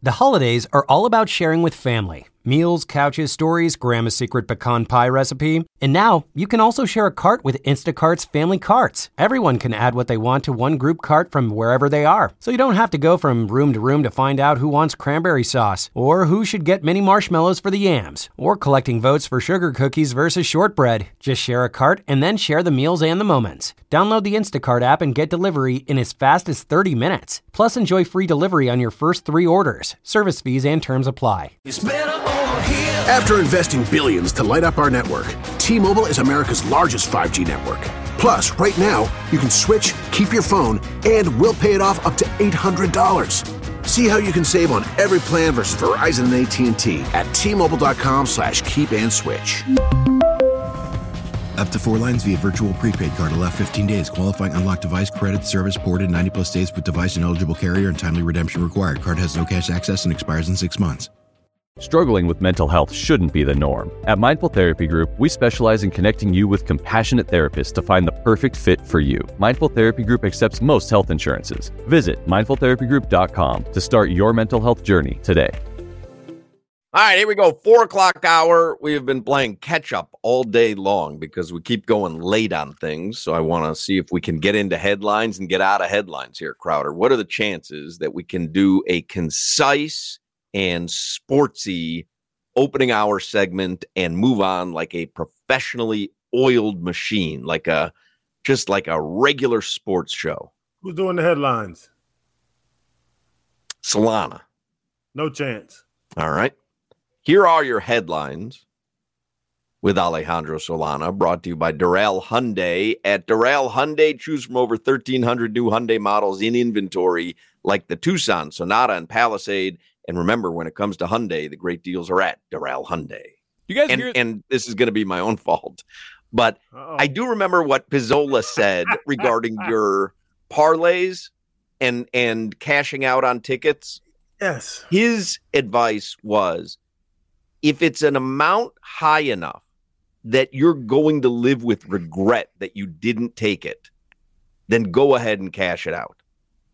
The holidays are all about sharing with family. Meals, couches, stories, Grandma's secret pecan pie recipe. And now, you can also share a cart with Instacart's Family Carts. Everyone can add what they want to one group cart from wherever they are. So you don't have to go from room to find out who wants cranberry sauce, or who should get mini marshmallows for the yams, or collecting votes for sugar cookies versus shortbread. Just share a cart and then share the meals and the moments. Download the Instacart app and get delivery in as fast as 30 minutes. Plus, enjoy free delivery on your first 3 orders. Service fees and terms apply. After investing billions to light up our network, T-Mobile is America's largest 5G network. Plus, right now, you can switch, keep your phone, and we'll pay it off up to $800. See how you can save on every plan versus Verizon and AT&T at T-Mobile.com/keep-and-switch. Up to 4 lines via virtual prepaid card. Allow 15 days. Qualifying unlocked device credit service ported 90+ states with device and eligible carrier and timely redemption required. Card has no cash access and expires in 6 months. Struggling with mental health shouldn't be the norm. At Mindful Therapy Group, we specialize in connecting you with compassionate therapists to find the perfect fit for you. Mindful Therapy Group accepts most health insurances. Visit mindfultherapygroup.com to start your mental health journey today. All right, here we go. 4 o'clock hour. We have been playing catch up all day long because we keep going late on things. So I want to see if we can get into headlines and get out of headlines here, Crowder. What are the chances that we can do a concise and sportsy opening hour segment and move on like a professionally oiled machine, just like a regular sports show? Who's doing the headlines? Solana. No chance. All right. Here are your headlines with Alejandro Solana, brought to you by Doral Hyundai. At Doral Hyundai, choose from over 1,300 new Hyundai models in inventory, like the Tucson, Sonata, and Palisade. And remember, when it comes to Hyundai, the great deals are at Doral Hyundai. You guys and this is going to be my own fault, but I do remember what Pizzola said regarding your parlays and cashing out on tickets. Yes. His advice was, if it's an amount high enough that you're going to live with regret that you didn't take it, then go ahead and cash it out.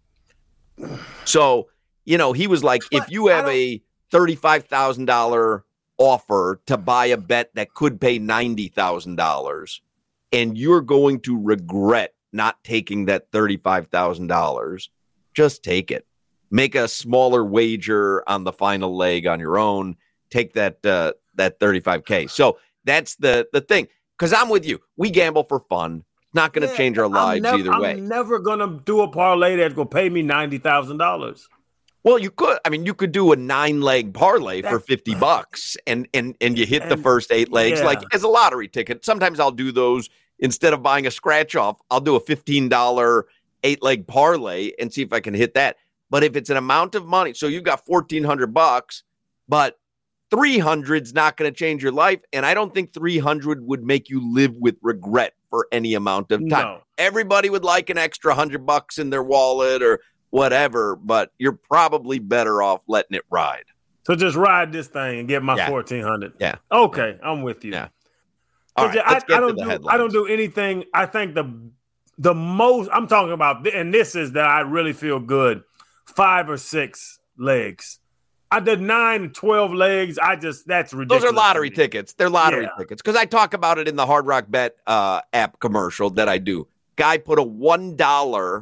So, he was like, if you have a $35,000 offer to buy a bet that could pay $90,000 and you're going to regret not taking that $35,000, just take it. Make a smaller wager on the final leg on your own. Take that $35K. So that's the thing. Because I'm with you. We gamble for fun. It's not going to change our lives either way. I'm never going to do a parlay that's going to pay me $90,000. Well, you could. I mean, you could do a 9-leg parlay for $50 and you hit the first 8 legs like as a lottery ticket. Sometimes I'll do those instead of buying a scratch off. I'll do a $15 8-leg parlay and see if I can hit that. But if it's an amount of money, so you've got $1,400, but 300's not going to change your life. And I don't think 300 would make you live with regret for any amount of time. No. Everybody would like an extra $100 in their wallet or whatever, but you're probably better off letting it ride. So just ride this thing and get my 1,400. Yeah. Okay. I'm with you. Yeah. All right, I don't do anything. I think the most I'm talking about, and this is that I really feel good, 5 or 6 legs. I did 9 and 12 legs. That's ridiculous. Those are lottery tickets. They're lottery tickets. Because I talk about it in the Hard Rock Bet app commercial that I do. Guy put a $1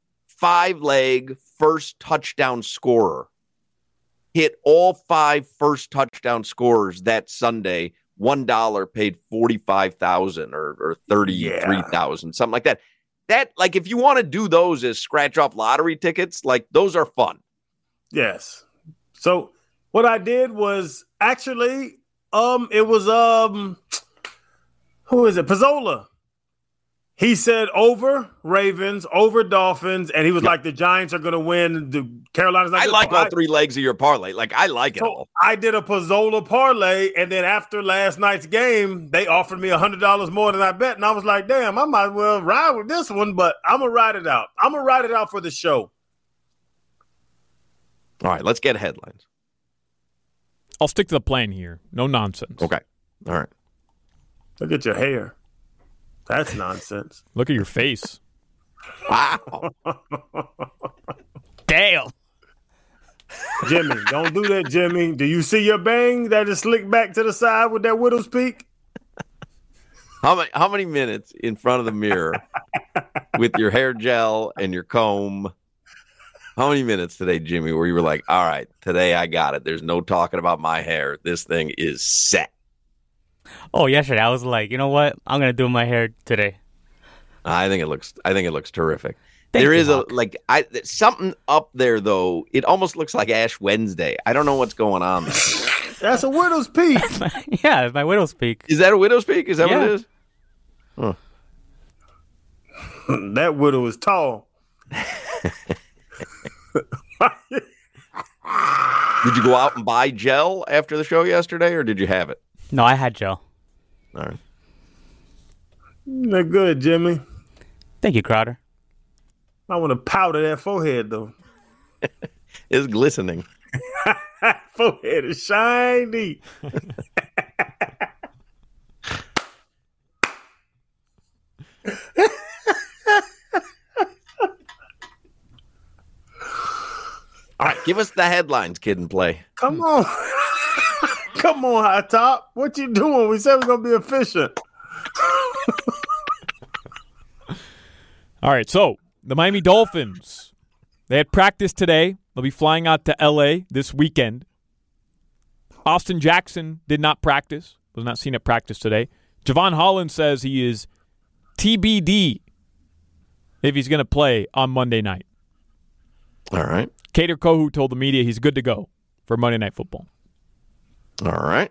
5-leg first touchdown scorer. Hit all 5 first touchdown scorers that Sunday. $1 paid $45,000 or $33,000, something like that. That, like, if you want to do those as scratch off lottery tickets, like, those are fun. Yes. So what I did was actually, it was, who is it? Pizzola. He said over Ravens, over Dolphins, and he was like, the Giants are going to win. The Carolina's not. I like all 3 legs of your parlay. Like, I like it all. I did a Pizzola parlay, and then after last night's game, they offered me $100 more than I bet, and I was like, damn, I might as well ride with this one, but I'm going to ride it out. I'm going to ride it out for the show. All right, let's get headlines. I'll stick to the plan here. No nonsense. Okay. All right. Look at your hair. That's nonsense. Look at your face. Wow. Damn. Jimmy, don't do that, Jimmy. Do you see your bang that is slicked back to the side with that widow's peak? How many minutes in front of the mirror with your hair gel and your comb? How many minutes today, Jimmy, where you were like, all right, today I got it. There's no talking about my hair. This thing is set. Oh, yesterday I was like, you know what? I'm gonna do my hair today. I think it looks terrific. Thank There you, is Hawk. something up there though. It almost looks like Ash Wednesday. I don't know what's going on there. That's a widow's peak. Yeah, it's my widow's peak. Is that a widow's peak? Is that what Yeah. it is? Huh. That widow is tall. Did you go out and buy gel after the show yesterday, or did you have it? No, I had gel. All right. They're good, Jimmy. Thank you, Crowder. I want to powder that forehead, though. It's glistening. Forehead is shiny. All right, give us the headlines, Kid and Play. Come on. Come on, High Top. What you doing? We said we're going to be efficient. All right, so the Miami Dolphins, they had practice today. They'll be flying out to L.A. this weekend. Austin Jackson did not practice, was not seen at practice today. Javon Holland says he is TBD if he's going to play on Monday night. All right. Kader Kohu told the media he's good to go for Monday Night Football. All right.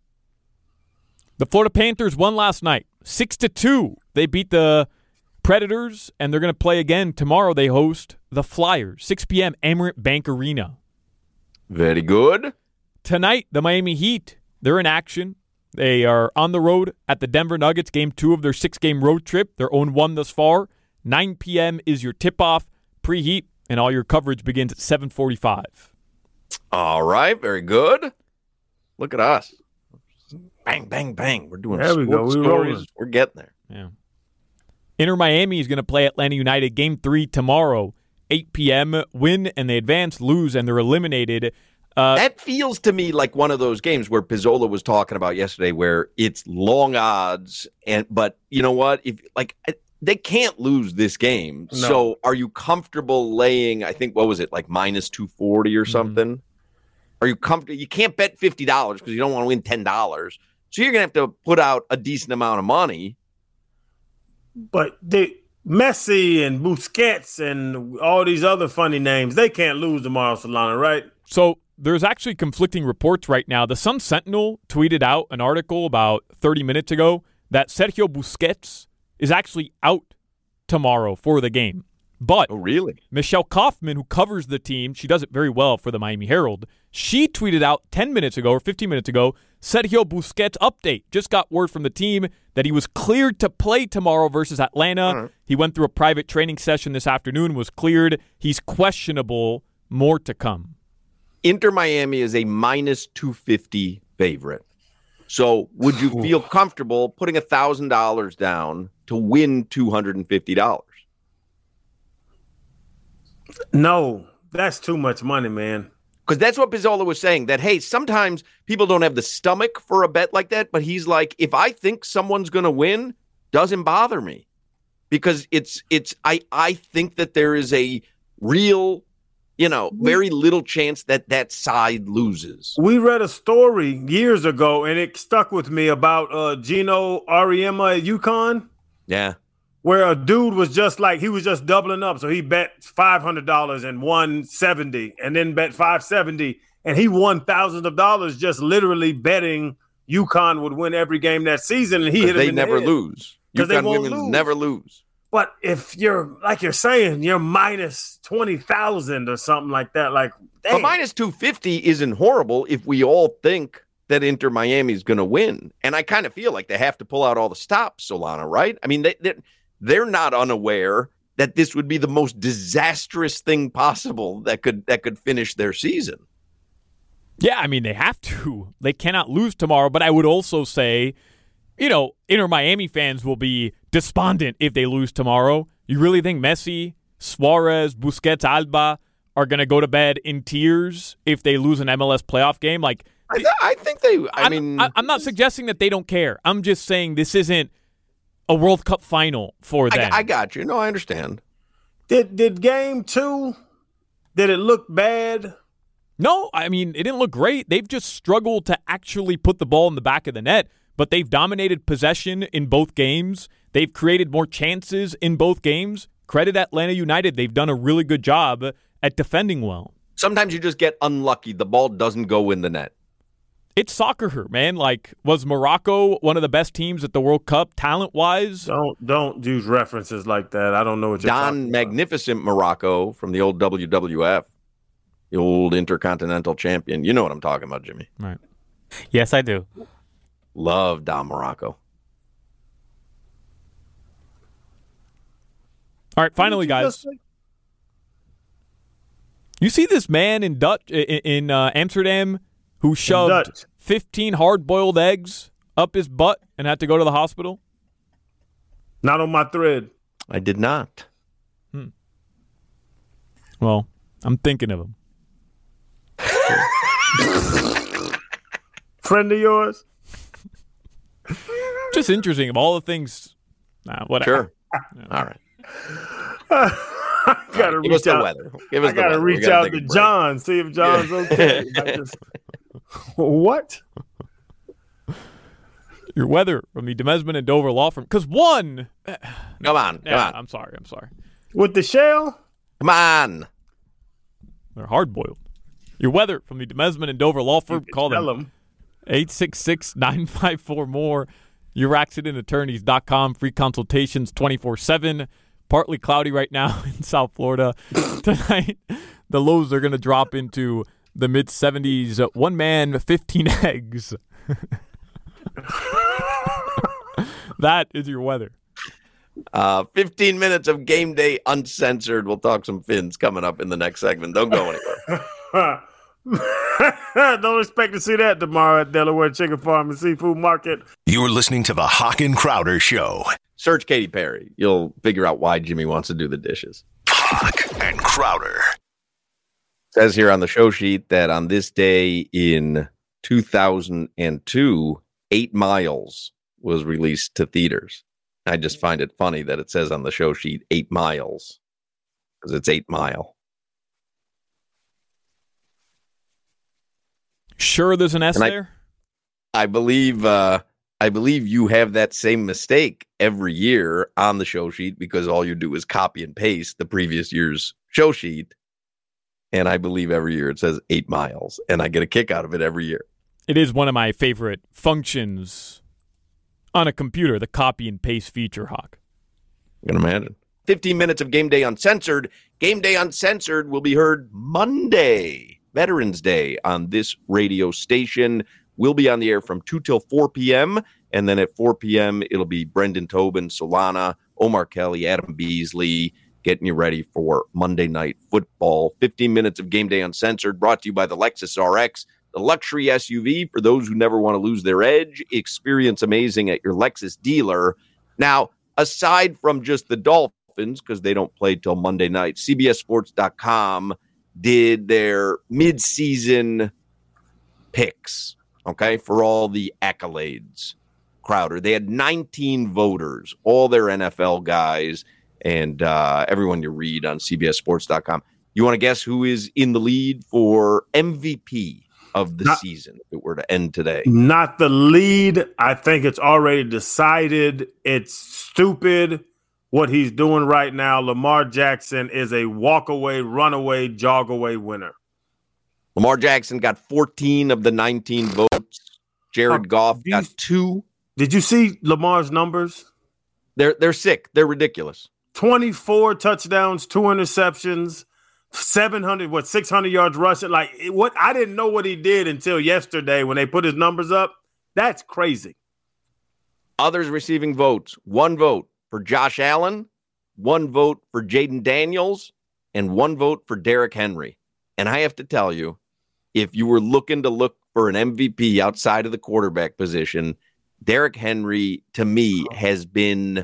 The Florida Panthers won last night, 6-2. They beat the Predators, and they're going to play again tomorrow. They host the Flyers, 6 p.m. Amerant Bank Arena. Very good. Tonight, the Miami Heat, they're in action. They are on the road at the Denver Nuggets, game 2 of their 6-game road trip. They're 0-1 thus far. 9 p.m. is your tip-off, pre-heat, and all your coverage begins at 7:45. All right. Very good. Look at us. Bang, bang, bang. We're doing There we go. sports We stories. rolling. We're getting there. Yeah. Inter Miami is going to play Atlanta United game 3 tomorrow, 8 p.m. Win and they advance, lose and they're eliminated. That feels to me like one of those games where Pizzola was talking about yesterday, where it's long odds, but you know what? They can't lose this game. No. So are you comfortable laying? I think what was it like minus 240 or something? Are you comfortable? You can't bet $50 because you don't want to win $10. So you're gonna have to put out a decent amount of money. But Messi and Busquets and all these other funny names, they can't lose tomorrow, Solana, right? So there's actually conflicting reports right now. The Sun Sentinel tweeted out an article about 30 minutes ago that Sergio Busquets is actually out tomorrow for the game. But Oh, really? Michelle Kaufman, who covers the team, she does it very well for the Miami Herald, she tweeted out 10 minutes ago or 15 minutes ago, Sergio Busquets update. Just got word from the team that he was cleared to play tomorrow versus Atlanta. right. He went through a private training session this afternoon, was cleared. He's questionable. More to come. Inter Miami is a minus 250 favorite. So would you feel comfortable putting $1,000 down to win $250? No, that's too much money, man. Because that's what Pizzola was saying, that, hey, sometimes people don't have the stomach for a bet like that. But he's like, if I think someone's going to win, doesn't bother me. Because I think that there is a real, very little chance that side loses. We read a story years ago, and it stuck with me about Gino Auriemma at UConn, Yeah. where a dude was just doubling up. So he bet $500 and won $70, and then bet $570, and he won thousands of dollars just literally betting UConn would win every game that season, and he hit him They in the never head. lose. 'Cause they UConn won't women lose. never lose. But if you're, like you're saying, you're minus 20,000 or something like that, like, But damn. minus 250 isn't horrible if we all think that Inter Miami is going to win. And I kind of feel like they have to pull out all the stops, Solana, right? I mean, they're not unaware that this would be the most disastrous thing possible that could finish their season. Yeah, I mean, they have to. They cannot lose tomorrow. But I would also say, Inter Miami fans will be despondent if they lose tomorrow. You really think Messi, Suarez, Busquets, Alba are going to go to bed in tears if they lose an MLS playoff game. Like, I think they. I'm not suggesting that they don't care. I'm just saying this isn't a World Cup final for them. I got you. No, I understand. Did game 2? Did it look bad? No, I mean, it didn't look great. They've just struggled to actually put the ball in the back of the net, but they've dominated possession in both games. They've created more chances in both games. Credit Atlanta United. They've done a really good job at defending well. Sometimes you just get unlucky. The ball doesn't go in the net. It's soccer, man. Like, was Morocco one of the best teams at the World Cup, talent-wise? Don't use references like that. I don't know what you're talking about. Magnificent Morocco from the old WWF, the old Intercontinental Champion. You know what I'm talking about, Jimmy. Right. Yes, I do. Love Don Morocco. All right, finally, guys. You see this man in Amsterdam who shoved 15 hard-boiled eggs up his butt and had to go to the hospital? Not on my thread. I did not. Well, I'm thinking of him. Friend of yours? Just interesting. Of all the things, whatever. Sure. All right. I gotta reach out. I gotta reach out to John, see if John's okay. What? Your weather from the Demesman and Dover Law Firm. Because one. Come on. I'm sorry. With the shell? Come on. They're hard-boiled. Your weather from the Demesman and Dover Law Firm. Call them 866-954-MORE. YourAccidentAttorneys.com. Free consultations 24/7. Partly cloudy right now in South Florida. Tonight, the lows are going to drop into the mid-70s. One man, 15 eggs. That is your weather. 15 minutes of Game Day Uncensored. We'll talk some Finns coming up in the next segment. Don't go anywhere. Don't expect to see that tomorrow at Delaware Chicken Farm and Seafood Market. You're listening to the Hawk and Crowder Show. Search Katy Perry. You'll figure out why Jimmy wants to do the dishes. Hawk and Crowder. It says here on the show sheet that on this day in 2002, 8 Miles was released to theaters. I just find it funny that it says on the show sheet 8 Miles because it's 8 Mile. Sure, there's an S there. I believe you have that same mistake every year on the show sheet because all you do is copy and paste the previous year's show sheet. And I believe every year it says 8 Miles, and I get a kick out of it every year. It is one of my favorite functions on a computer, the copy and paste feature, Hawk. I can imagine. 15 minutes of Game Day Uncensored. Game Day Uncensored will be heard Monday, Veterans Day, on this radio station. We'll be on the air from 2 till 4 p.m., and then at 4 p.m., it'll be Brendan Tobin, Solana, Omar Kelly, Adam Beasley, getting you ready for Monday Night Football. 15 minutes of Game Day Uncensored, brought to you by the Lexus RX, the luxury SUV for those who never want to lose their edge. Experience amazing at your Lexus dealer. Now, aside from just the Dolphins, because they don't play till Monday night, CBSSports.com did their midseason picks, okay, for all the accolades. Crowder, they had 19 voters, all their NFL guys, and everyone you read on CBSSports.com. You want to guess who is in the lead for MVP of the season if it were to end today? Not the lead. I think it's already decided. It's stupid what he's doing right now. Lamar Jackson is a walk-away, run-away, jog-away winner. Lamar Jackson got 14 of the 19 votes. Jared Goff got 2. Did you see Lamar's numbers? They're sick. They're ridiculous. 24 touchdowns, 2 interceptions, 600 yards rushing. I didn't know what he did until yesterday when they put his numbers up. That's crazy. Others receiving votes. 1 vote for Josh Allen, 1 vote for Jaden Daniels, and 1 vote for Derrick Henry. And I have to tell you, if you were looking for an MVP outside of the quarterback position, Derrick Henry, to me, has been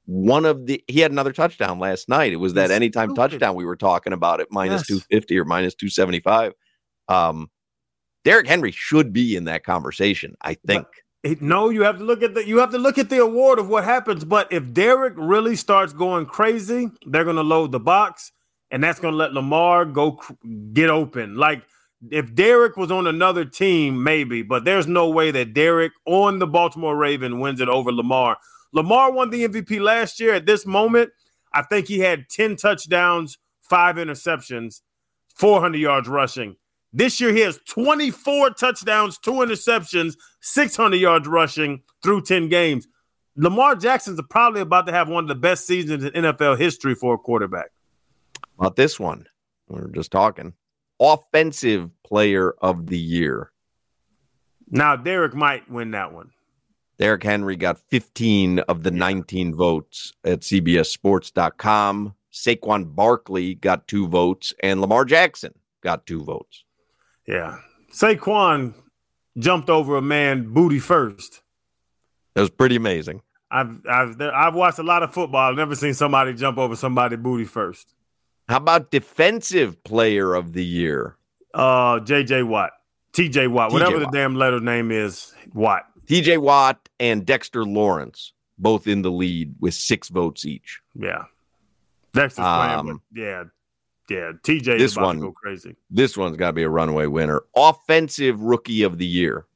he had another touchdown last night. It was that anytime touchdown we were talking about at minus 250 or minus 275. Derrick Henry should be in that conversation, I think. No, you have to look at the award of what happens. But if Derrick really starts going crazy, they're going to load the box, and that's going to let Lamar get open. Like if Derrick was on another team, maybe, but there's no way that Derrick on the Baltimore Ravens wins it over Lamar. Lamar won the MVP last year. At this moment, I think he had 10 touchdowns, 5 interceptions, 400 yards rushing. This year, he has 24 touchdowns, 2 interceptions, 600 yards rushing through 10 games. Lamar Jackson's probably about to have one of the best seasons in NFL history for a quarterback. About this one, we were just talking. Offensive Player of the Year. Now, Derrick might win that one. Derrick Henry got 15 of the 19 votes at CBSSports.com. Saquon Barkley got 2 votes, and Lamar Jackson got 2 votes. Yeah. Saquon jumped over a man booty first. That was pretty amazing. I've watched a lot of football. I've never seen somebody jump over somebody booty first. How about Defensive Player of the Year? J.J. Watt. T.J. Watt. Whatever the damn letter name is, Watt. T.J. Watt and Dexter Lawrence, both in the lead with 6 votes each. Yeah. Dexter's playing. Yeah. TJ is about to go crazy. This one's got to be a runaway winner. Offensive Rookie of the Year.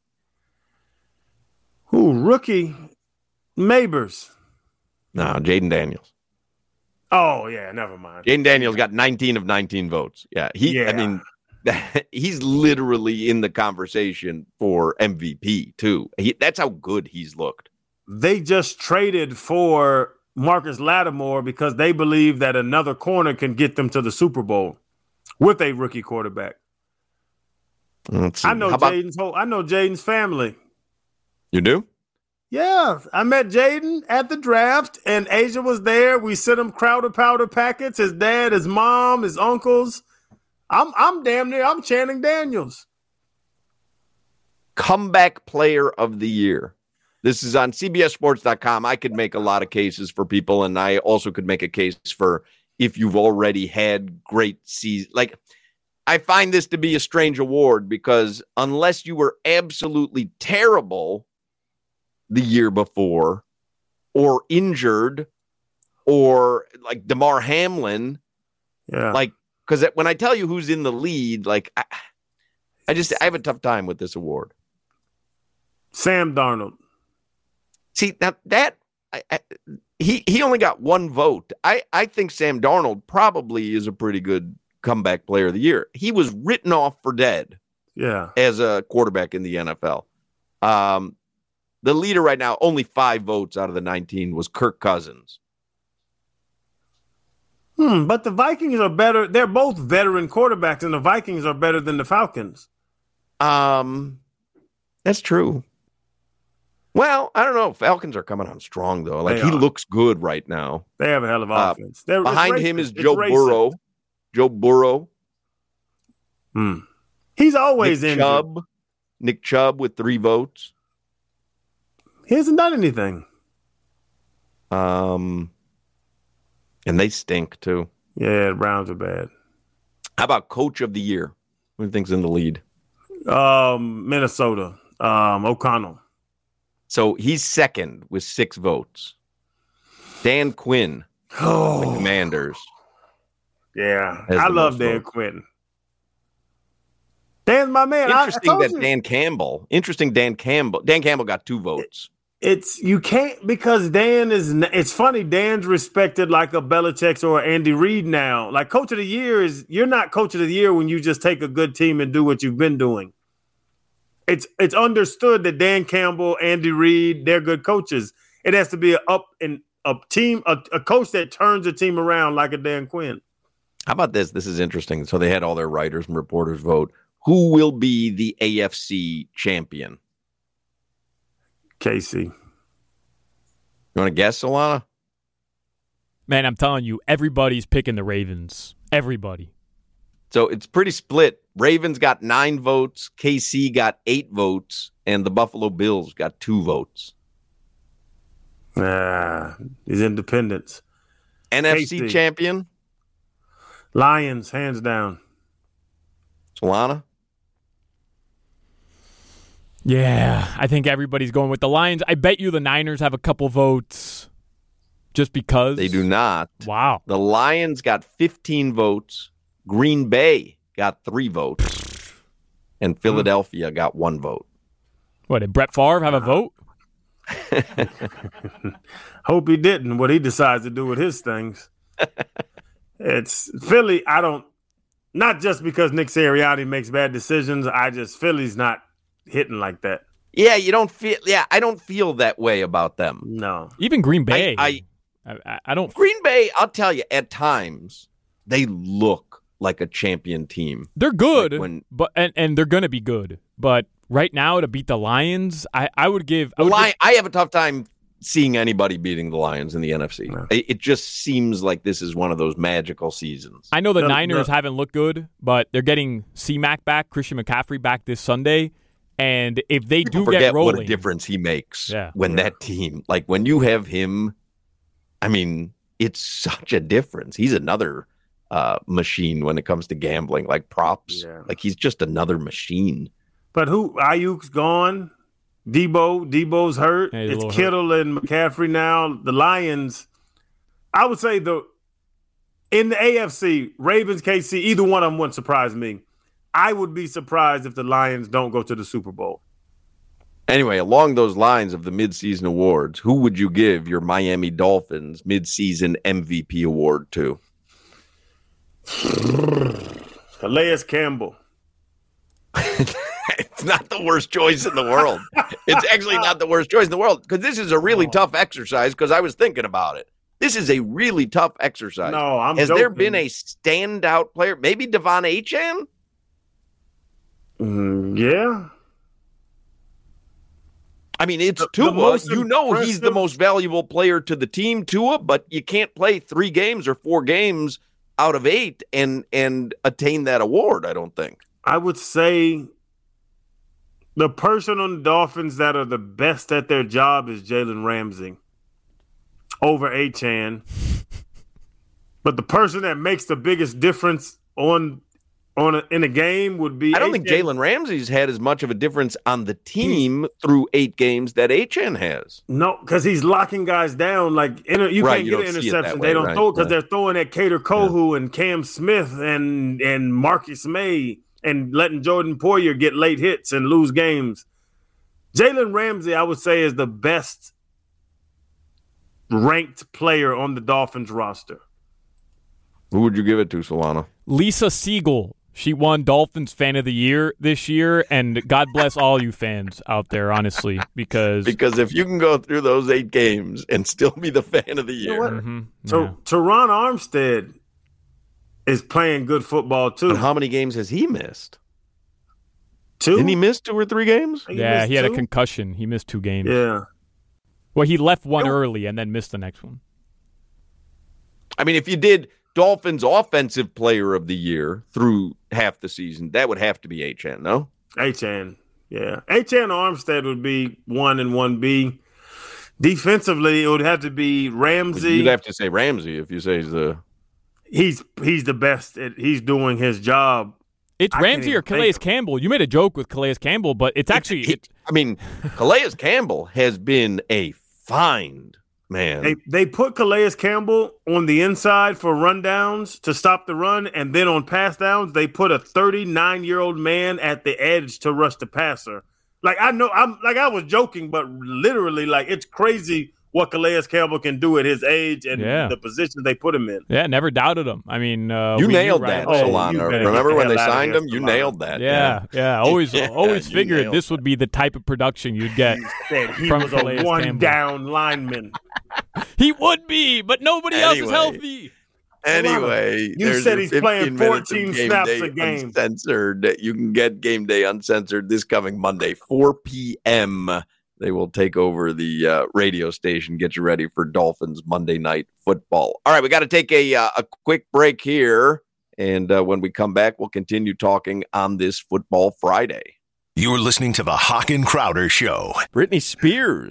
Who? Rookie? Mabers. No, Jaden Daniels. Oh, yeah, never mind. Jaden Daniels got 19 of 19 votes. Yeah. I mean, he's literally in the conversation for MVP, too. That's how good he's looked. They just traded for Marcus Lattimore because they believe that another corner can get them to the Super Bowl with a rookie quarterback. I know Jaden's family. You do? Yeah, I met Jaden at the draft, and Asia was there. We sent him Crowder powder packets. His dad, his mom, his uncles. I'm damn near. I'm Channing Daniels. Comeback Player of the Year. This is on CBSSports.com. I could make a lot of cases for people, and I also could make a case for if you've already had great season. Like, I find this to be a strange award because unless you were absolutely terrible the year before or injured or like DeMar Hamlin, like, because when I tell you who's in the lead, like, I have a tough time with this award. Sam Darnold. See, now that he only got 1 vote. I think Sam Darnold probably is a pretty good comeback player of the year. He was written off for dead as a quarterback in the NFL. The leader right now, only 5 votes out of the 19 was Kirk Cousins. But the Vikings are better. They're both veteran quarterbacks, and the Vikings are better than the Falcons. That's true. Well, I don't know. Falcons are coming on strong, though. Like, he looks good right now. They have a hell of offense. Behind him is Joe Burrow. Joe Burrow. He's always injured. Nick Chubb with 3 votes. He hasn't done anything. And they stink, too. Yeah, Browns are bad. How about Coach of the Year? Who do you think's in the lead? Minnesota. O'Connell. So he's second with 6 votes. Dan Quinn, the Commanders. Yeah, I love Dan Quinn. Dan's my man. Dan Campbell. Dan Campbell got 2 votes. You can't, because Dan is. It's funny. Dan's respected like a Belichick or Andy Reid now. Like, Coach of the Year you're not Coach of the Year when you just take a good team and do what you've been doing. It's understood that Dan Campbell, Andy Reid, they're good coaches. It has to be a coach that turns a team around like a Dan Quinn. How about this? This is interesting. So they had all their writers and reporters vote. Who will be the AFC champion? KC. You want to guess, Alana? Man, I'm telling you, everybody's picking the Ravens. Everybody. So it's pretty split. Ravens got 9 votes, KC got 8 votes, and the Buffalo Bills got 2 votes. These independents. NFC KC. champion, Lions, hands down. Solana. Yeah, I think everybody's going with the Lions. I bet you the Niners have a couple votes just because. They do not. Wow. The Lions got 15 votes. Green Bay got 3 votes. And Philadelphia got 1 vote. What, did Brett Favre have a vote? Hope he didn't. What he decides to do with his things. It's Philly. Not just because Nick Sirianni makes bad decisions. Philly's not hitting like that. Yeah, I don't feel that way about them. No. Even Green Bay. I don't. Green Bay, I'll tell you, at times they look like a champion team. They're good, like and they're going to be good. But right now, to beat the Lions, I would give. I have a tough time seeing anybody beating the Lions in the NFC. No. It just seems like this is one of those magical seasons. I know the Niners haven't looked good, but they're getting C-Mac back, Christian McCaffrey back this Sunday. And if they do get rolling, what a difference he makes when that team, like when you have him, I mean, it's such a difference. He's another machine when it comes to gambling, like props. Yeah. Like he's just another machine. But Ayuk's gone. Debo's hurt. Yeah, it's Kittle and McCaffrey now. The Lions, I would say in the AFC, Ravens, KC, either one of them wouldn't surprise me. I would be surprised if the Lions don't go to the Super Bowl. Anyway, along those lines of the midseason awards, who would you give your Miami Dolphins midseason MVP award to? Calais Campbell. It's not the worst choice in the world. It's actually not the worst choice in the world because this is a really tough exercise because I was thinking about it. This is a really tough exercise. No, I'm Has joking. there been a standout player? Maybe Devon Achane? Yeah. I mean, it's Tua. He's the most valuable player to the team, Tua, but you can't play 3 games or 4 games out of 8 and attain that award, I don't think. I would say the person on the Dolphins that are the best at their job is Jalen Ramsey over Achane. But the person that makes the biggest difference in a game would be I don't think Jalen Ramsey's had as much of a difference on the team through 8 games that Achane has. No, because he's locking guys down. Like can't get an interception. They don't throw it because they're throwing at Kader Kohu and Cam Smith and Marcus May and letting Jordan Poyer get late hits and lose games. Jalen Ramsey, I would say, is the best ranked player on the Dolphins roster. Who would you give it to, Solana? Lisa Siegel. She won Dolphins Fan of the Year this year, and God bless all you fans out there, honestly, because if you can go through those 8 games and still be the Fan of the Year. You know so Teron Armstead is playing good football, too. But how many games has he missed? 2? Didn't he miss 2 or 3 games? He had a concussion. He missed 2 games. Yeah. Well, he left one early and then missed the next one. I mean, if you did Dolphins Offensive Player of the Year through half the season, that would have to be Achane, no? Achane, yeah. Achane Armstead would be 1 and 1B. Defensively, it would have to be Ramsey. You'd have to say Ramsey if you say he's the best. He's doing his job. It's Ramsey or Calais Campbell. You made a joke with Calais Campbell, but it's actually Calais Campbell has been a find, man. They put Calais Campbell on the inside for rundowns to stop the run, and then on pass downs, they put a 39-year-old man at the edge to rush the passer. Like I was joking, but literally, like it's crazy what Calais Campbell can do at his age and the position they put him in. Yeah, never doubted him. I mean, you nailed that, Solana. Remember when they signed him? You nailed that. Yeah. Always figured this would be the type of production you'd get from was Calais a one-down Campbell. lineman. He would be, but nobody else is healthy. Anyway, you said he's playing 14 snaps a game. Uncensored. You can get Game Day Uncensored this coming Monday, 4 p.m., They will take over the radio station, get you ready for Dolphins Monday Night Football. All right, we got to take a quick break here, and when we come back, we'll continue talking on this Football Friday. You're listening to the Hawk and Crowder Show. Britney Spears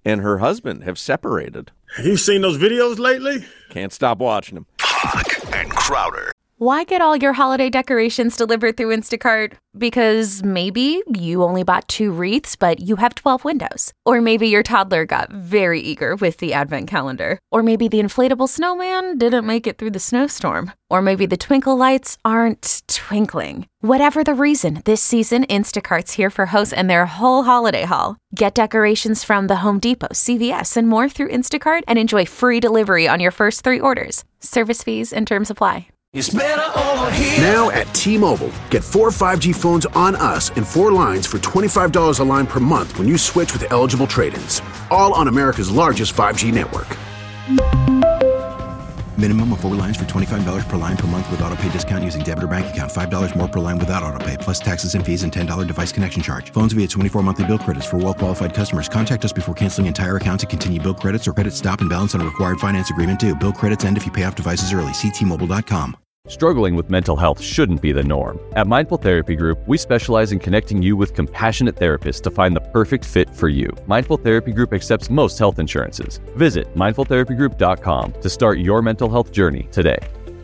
and her husband have separated. Have you seen those videos lately? Can't stop watching them. Hawk and Crowder. Why get all your holiday decorations delivered through Instacart? Because maybe you only bought 2 wreaths, but you have 12 windows. Or maybe your toddler got very eager with the advent calendar. Or maybe the inflatable snowman didn't make it through the snowstorm. Or maybe the twinkle lights aren't twinkling. Whatever the reason, this season, Instacart's here for hosts and their whole holiday haul. Get decorations from the Home Depot, CVS, and more through Instacart and enjoy free delivery on your first 3 orders. Service fees and terms apply. It's better over here. Now at T-Mobile, get 4 5G phones on us and 4 lines for $25 a line per month when you switch with eligible trade-ins. All on America's largest 5G network. Minimum of 4 lines for $25 per line per month with autopay discount using debit or bank account. $5 more per line without autopay, plus taxes and fees and $10 device connection charge. Phones via 24 monthly bill credits for well-qualified customers. Contact us before canceling entire account to continue bill credits or credit stop and balance on a required finance agreement due. Bill credits end if you pay off devices early. See T-Mobile.com. Struggling with mental health shouldn't be the norm. At Mindful Therapy Group, we specialize in connecting you with compassionate therapists to find the perfect fit for you. Mindful Therapy Group accepts most health insurances. Visit mindfultherapygroup.com to start your mental health journey today.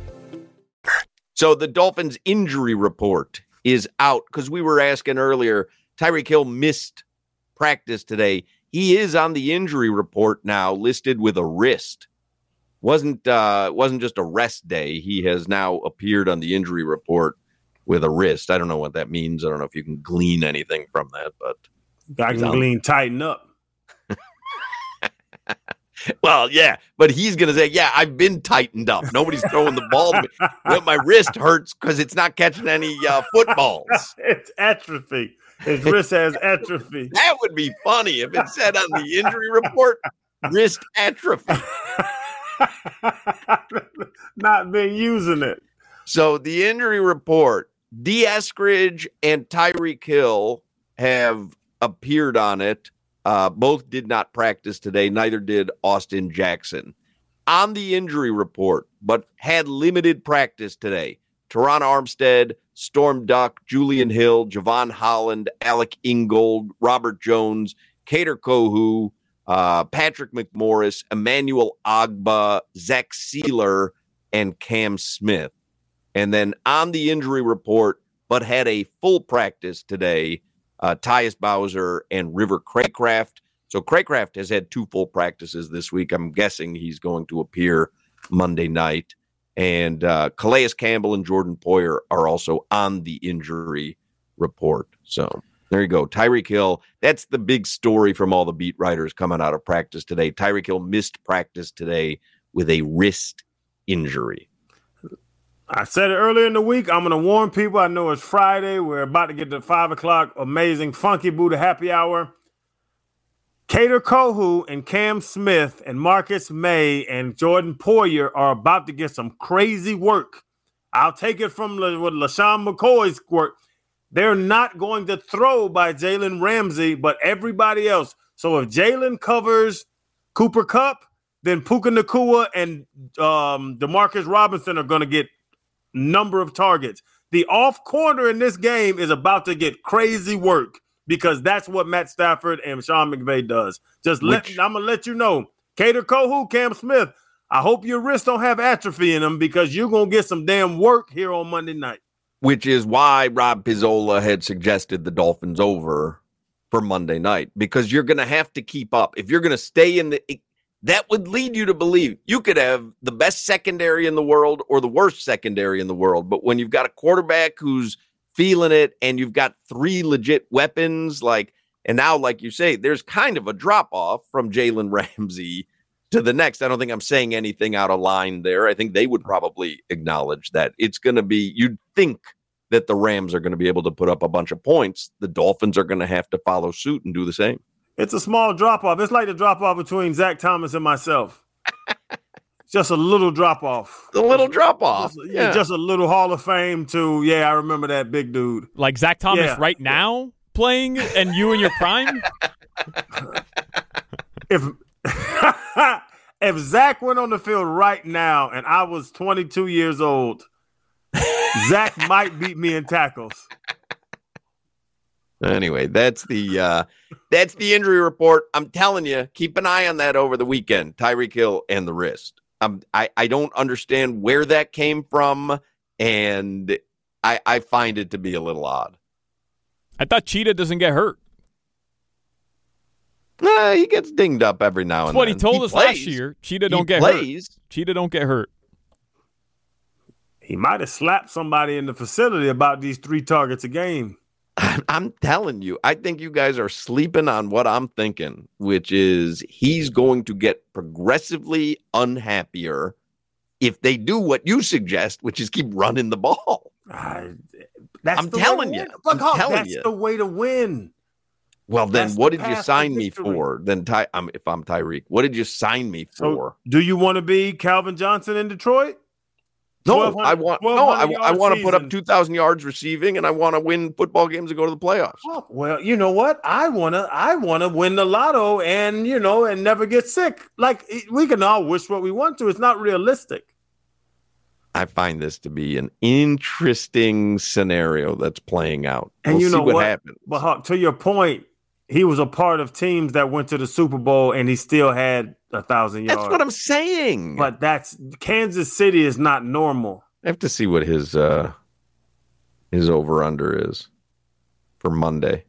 So the Dolphins injury report is out because we were asking earlier, Tyreek Hill missed practice today. He is on the injury report now, listed with a wrist. Wasn't just a rest day. He has now appeared on the injury report with a wrist. I don't know what that means. I don't know if you can glean anything from that, but I can glean tighten up. Well, yeah, but he's going to say, yeah, I've been tightened up. Nobody's throwing the ball to me. Well, my wrist hurts because it's not catching any footballs. It's atrophy. His wrist has atrophy. That would be funny if it said on the injury report, wrist atrophy. Not been using it. So the injury report, D. Eskridge and Tyreek Hill have appeared on it. Both did not practice today. Neither did Austin Jackson. On the injury report, but had limited practice today, Teron Armstead, Storm Duck, Julian Hill, Javon Holland, Alec Ingold, Robert Jones, Kader Kohou, Patrick McMorris, Emmanuel Agba, Zach Sealer, and Cam Smith. And then on the injury report, but had a full practice today, Tyus Bowser and River Craycraft. So Craycraft has had 2 full practices this week. I'm guessing he's going to appear Monday night. And Calais Campbell and Jordan Poyer are also on the injury report. So there you go. Tyreek Hill, that's the big story from all the beat writers coming out of practice today. Tyreek Hill missed practice today with a wrist injury. I said it earlier in the week. I'm going to warn people. I know it's Friday. We're about to get to 5 o'clock. Amazing Funky Buddha happy hour. Kader Kohou and Cam Smith and Marcus May and Jordan Poyer are about to get some crazy work. I'll take it from what LaShawn McCoy's work. They're not going to throw by Jalen Ramsey, but everybody else. So if Jalen covers Cooper Kupp, then Puka Nacua and Demarcus Robinson are going to get number of targets. The off corner in this game is about to get crazy work because that's what Matt Stafford and Sean McVay does. I'm going to let you know. Kader Kohou, Cam Smith, I hope your wrists don't have atrophy in them because you're going to get some damn work here on Monday night. Which is why Rob Pizzola had suggested the Dolphins over for Monday night, because you're going to have to keep up. If you're going to stay in that would lead you to believe you could have the best secondary in the world or the worst secondary in the world. But when you've got a quarterback who's feeling it and you've got 3 legit weapons, and now, like you say, there's kind of a drop off from Jalen Ramsey to the next. I don't think I'm saying anything out of line there. I think they would probably acknowledge that it's going to be, you'd think that the Rams are going to be able to put up a bunch of points. The Dolphins are going to have to follow suit and do the same. It's a small drop-off. It's like the drop-off between Zach Thomas and myself. Just a little drop-off. A little drop-off. Just a little Hall of Fame to, I remember that big dude. Like Zach Thomas right now playing and you in your prime? If Zach went on the field right now and I was 22 years old, Zach might beat me in tackles. Anyway, that's the injury report. I'm telling you, keep an eye on that over the weekend. Tyreek Hill and the wrist. I don't understand where that came from, and I find it to be a little odd. I thought Cheetah doesn't get hurt. He gets dinged up every now and then. That's what he told us last year. Cheetah don't get hurt. Cheetah don't get hurt. He might have slapped somebody in the facility about these 3 targets a game. I'm telling you, I think you guys are sleeping on what I'm thinking, which is he's going to get progressively unhappier if they do what you suggest, which is keep running the ball. That's the way to win. Well, then what did you sign me for? Then if I'm Tyreek, what did you sign me for? So, do you want to be Calvin Johnson in Detroit? No, I want to put up 2,000 yards receiving, and I want to win football games and go to the playoffs. Oh, well, you know what? I wanna win the lotto and never get sick. Like, we can all wish what we want to. It's not realistic. I find this to be an interesting scenario that's playing out. And we'll see what happens. But Hawk, to your point, he was a part of teams that went to the Super Bowl, and he still had 1,000 yards. That's what I'm saying. But Kansas City is not normal. I have to see what his over-under is for Monday.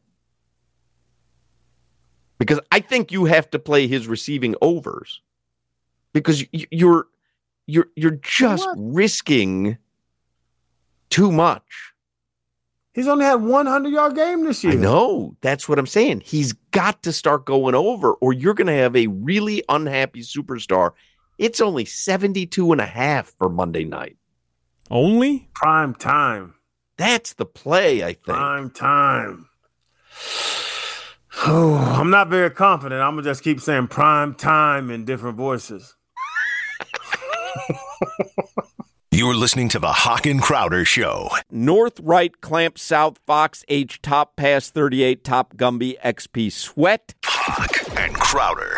Because I think you have to play his receiving overs. Because you're just risking too much. He's only had 100-yard game this year. I know. That's what I'm saying. He's got to start going over, or you're going to have a really unhappy superstar. It's only 72.5 for Monday night. Only? Prime time. That's the play, I think. Prime time. Oh, I'm not very confident. I'm going to just keep saying prime time in different voices. You're listening to the Hawk and Crowder Show. North right clamp south Fox H top pass 38 top Gumby XP sweat. Hawk and Crowder.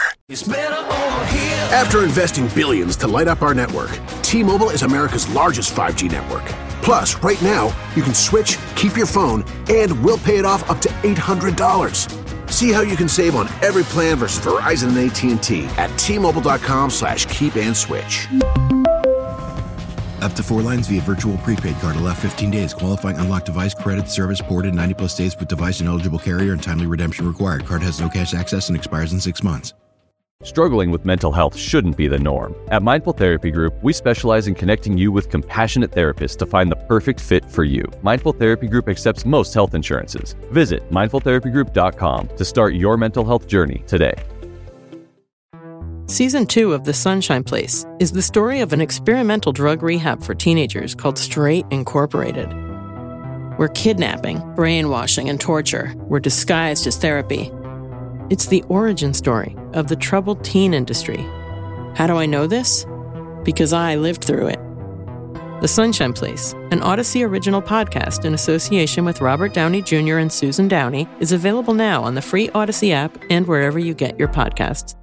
After investing billions to light up our network, T-Mobile is America's largest 5G network. Plus, right now, you can switch, keep your phone, and we'll pay it off up to $800. See how you can save on every plan versus Verizon and AT&T at T-Mobile.com/keep-and-switch. Up to 4 lines via virtual prepaid card. Allow 15 days. Qualifying unlocked device credit service ported 90+ days with device and eligible carrier and timely redemption required. Card has no cash access and expires in 6 months. Struggling with mental health shouldn't be the norm. At Mindful Therapy Group, we specialize in connecting you with compassionate therapists to find the perfect fit for you. Mindful Therapy Group accepts most health insurances. Visit mindfultherapygroup.com to start your mental health journey today. Season 2 of The Sunshine Place is the story of an experimental drug rehab for teenagers called Straight Incorporated, where kidnapping, brainwashing, and torture were disguised as therapy. It's the origin story of the troubled teen industry. How do I know this? Because I lived through it. The Sunshine Place, an Odyssey original podcast in association with Robert Downey Jr. and Susan Downey, is available now on the free Odyssey app and wherever you get your podcasts.